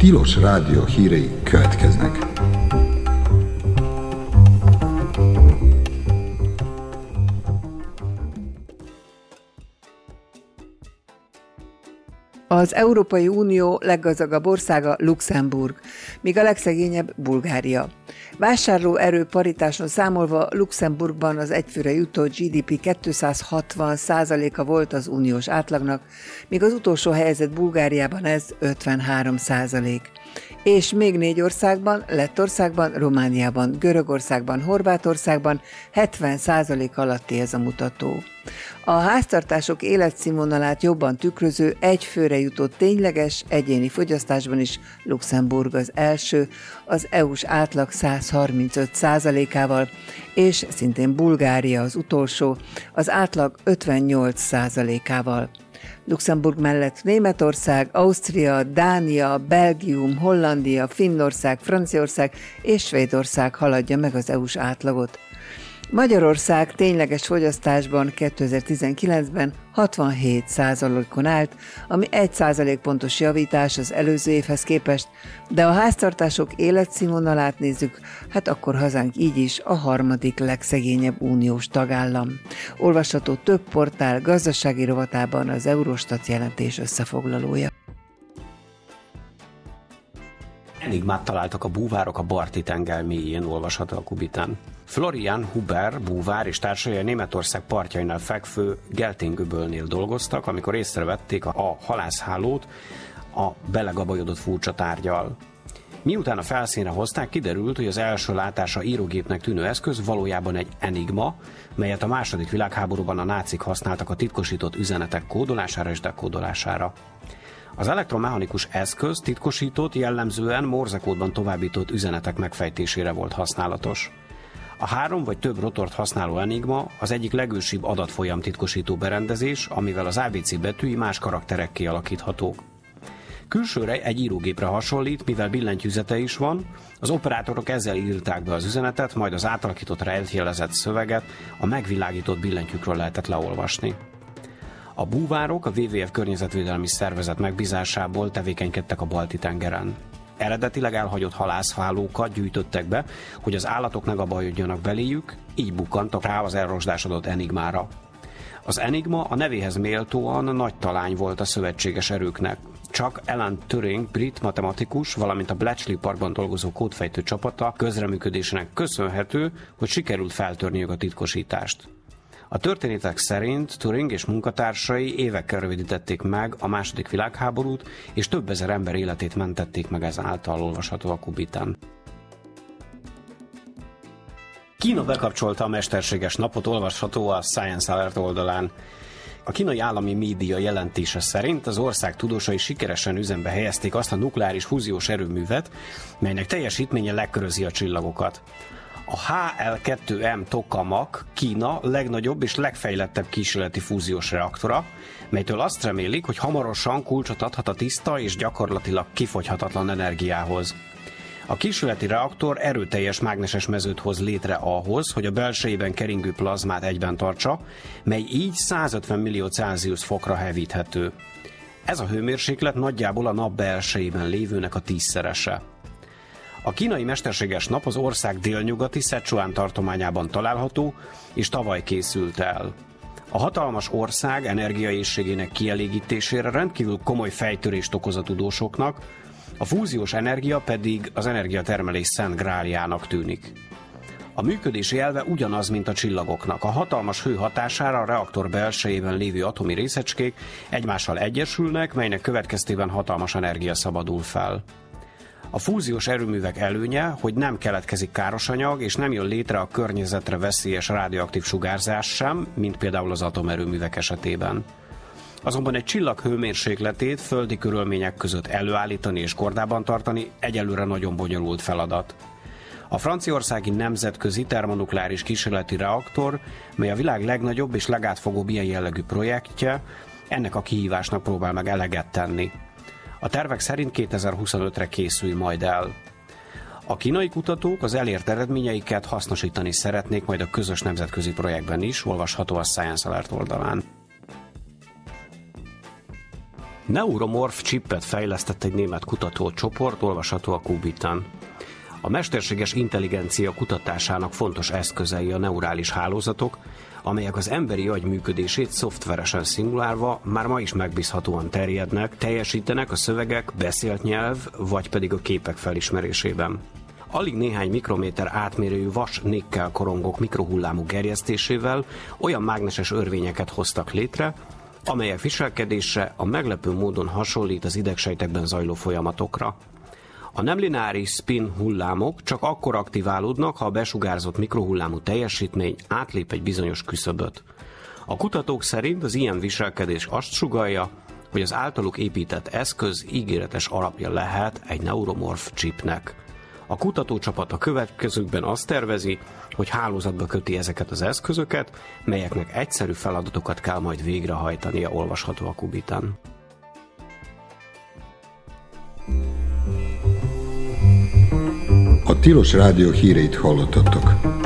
Tilos Rádió hírei következnek. Az Európai Unió leggazdagabb országa Luxemburg, míg a legszegényebb Bulgária. Vásárlóerő paritáson számolva Luxemburgban az egyfőre jutó GDP 260%-a volt az uniós átlagnak, míg az utolsó helyezett Bulgáriában ez 53%. És még 4 országban, Lettországban, Romániában, Görögországban, Horvátországban 70% alatti ez a mutató. A háztartások életszínvonalát jobban tükröző egyfőre jutott tényleges egyéni fogyasztásban is Luxemburg az első, az EU-s átlag 135%-ával, és szintén Bulgária az utolsó, az átlag 58%-ával. Luxemburg mellett Németország, Ausztria, Dánia, Belgium, Hollandia, Finnország, Franciaország és Svédország haladja meg az EU-s átlagot. Magyarország tényleges fogyasztásban 2019-ben 67%-on állt, ami 1% pontos javítás az előző évhez képest, de a háztartások életszínvonalát nézzük, hát akkor hazánk így is a harmadik legszegényebb uniós tagállam. Olvasható több portál gazdasági rovatában az Eurostat jelentés összefoglalója. Enigmát találtak a búvárok a Balti-tenger mélyén, olvasható a Kubitán. Florian Huber búvár és társai a Németország partjainál fekvő Geltén-öbölnél dolgoztak, amikor észrevették a halászhálót a belegabajodott furcsa tárggyal. Miután a felszínre hozták, kiderült, hogy az első látásra írógépnek tűnő eszköz valójában egy enigma, melyet a II. Világháborúban a nácik használtak a titkosított üzenetek kódolására és dekódolására. Az elektromechanikus eszköz titkosított, jellemzően morzekódban továbbított üzenetek megfejtésére volt használatos. A 3 vagy több rotort használó enigma az egyik legősibb adatfolyam titkosító berendezés, amivel az ABC betűi más karakterekké alakíthatók. Külsőre egy írógépre hasonlít, mivel billentyűzete is van, az operátorok ezzel írták be az üzenetet, majd az átalakított rejtjelezett szöveget a megvilágított billentyűkről lehetett leolvasni. A búvárok a WWF környezetvédelmi szervezet megbízásából tevékenykedtek a Balti-tengeren. Eredetileg elhagyott halászhálókat gyűjtöttek be, hogy az állatok ne gabajodjanak beléjük, így bukkantak rá az elrosdásodott enigmára. Az enigma a nevéhez méltóan nagy talány volt a szövetséges erőknek. Csak Alan Turing brit matematikus, valamint a Bletchley Parkban dolgozó kódfejtő csapata közreműködésének köszönhető, hogy sikerült feltörniük a titkosítást. A történetek szerint Turing és munkatársai évekkel rövidítették meg a II. Világháborút, és több ezer ember életét mentették meg ezáltal, olvasható a Kubitán. Kína bekapcsolta a mesterséges napot, olvasható a Science Alert oldalán. A kínai állami média jelentése szerint az ország tudósai sikeresen üzembe helyezték azt a nukleáris fúziós erőművet, melynek teljesítménye lekörözi a csillagokat. A HL-2M Tokamak Kína legnagyobb és legfejlettebb kísérleti fúziós reaktora, melytől azt remélik, hogy hamarosan kulcsot adhat a tiszta és gyakorlatilag kifogyhatatlan energiához. A kísérleti reaktor erőteljes mágneses mezőt hoz létre ahhoz, hogy a belsejében keringő plazmát egyben tartsa, mely így 150 millió Celsius fokra hevíthető. Ez a hőmérséklet nagyjából a nap belsejében lévőnek a 10-szerese. A kínai mesterséges nap az ország délnyugati Szecsuán tartományában található, és tavaly készült el. A hatalmas ország energiaéhségének kielégítésére rendkívül komoly fejtörést okoz a tudósoknak, a fúziós energia pedig az energiatermelés szent gráljának tűnik. A működési elve ugyanaz, mint a csillagoknak. A hatalmas hő hatására a reaktor belsejében lévő atomi részecskék egymással egyesülnek, melynek következtében hatalmas energia szabadul fel. A fúziós erőművek előnye, hogy nem keletkezik káros anyag, és nem jön létre a környezetre veszélyes radioaktív sugárzás sem, mint például az atomerőművek esetében. Azonban egy csillag hőmérsékletét földi körülmények között előállítani és kordában tartani egyelőre nagyon bonyolult feladat. A franciaországi nemzetközi termonukleáris kísérleti reaktor, mely a világ legnagyobb és legátfogóbb ilyen jellegű projektje, ennek a kihívásnak próbál meg eleget tenni. A tervek szerint 2025-re készül majd el. A kínai kutatók az elért eredményeiket hasznosítani szeretnék majd a közös nemzetközi projektben is, olvasható a Science Alert oldalán. Neuromorph chipet fejlesztett egy német kutatócsoport, olvasható a Qubit-en. A mesterséges intelligencia kutatásának fontos eszközei a neurális hálózatok, amelyek az emberi agy működését szoftveresen szimulálva már ma is megbízhatóan terjednek, teljesítenek a szövegek, beszélt nyelv, vagy pedig a képek felismerésében. Alig néhány mikrométer átmérőjű vas-nikkel korongok mikrohullámú gerjesztésével olyan mágneses örvényeket hoztak létre, amelyek viselkedése a meglepő módon hasonlít az idegsejtekben zajló folyamatokra. A nem lineáris spin hullámok csak akkor aktiválódnak, ha a besugárzott mikrohullámú teljesítmény átlép egy bizonyos küszöböt. A kutatók szerint az ilyen viselkedés azt sugallja, hogy az általuk épített eszköz ígéretes alapja lehet egy neuromorph chipnek. A kutatócsapat a következőkben azt tervezi, hogy hálózatba köti ezeket az eszközöket, melyeknek egyszerű feladatokat kell majd végrehajtania, olvasható a Qubit-en. A Tilos Rádió híreit hallottatok.